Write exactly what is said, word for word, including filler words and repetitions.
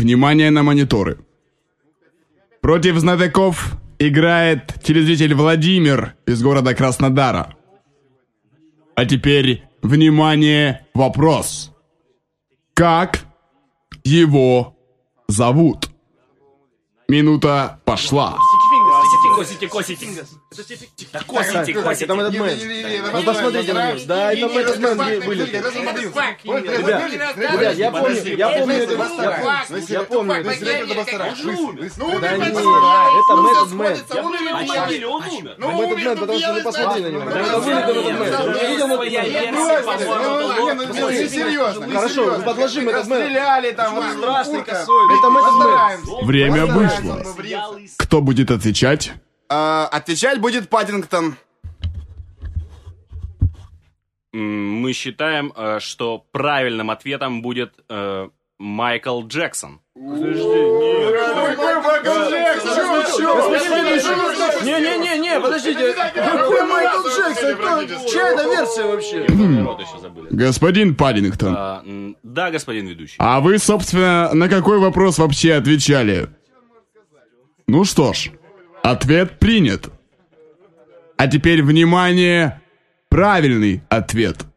Внимание на мониторы. Против знатоков играет телезритель Владимир из города Краснодара. А теперь, внимание, вопрос. Как его зовут? Минута пошла. Косите, косите. Да косите, косите. Там этот мэн. Ну посмотрите на него. Да, это этот мэн были. Ребят, ребят, я помню, я помню это. Я помню это. Да нет, это Мэтт Мэн. Он умер. Мэтт Мэн, потому что вы посмотрели на него. Это вылет этот мэн. Я видел Мэтт Мэн. Серьезно. Хорошо, мы подложим этот мэн. Стреляли там, вот страшный косой. Это Мэтт Мэн. Время вышло. Кто будет отвечать? А, отвечать будет Паддингтон. Мы считаем, э, что правильным ответом будет э, Майкл Джексон. Не-не-не-не, подождите. Какой Майкл Джексон? Чья это версия вообще? Господин Паддингтон. А, м, да, господин ведущий. А вы, собственно, на какой вопрос вообще отвечали? Ну что ж, ответ принят. А теперь, внимание, правильный ответ.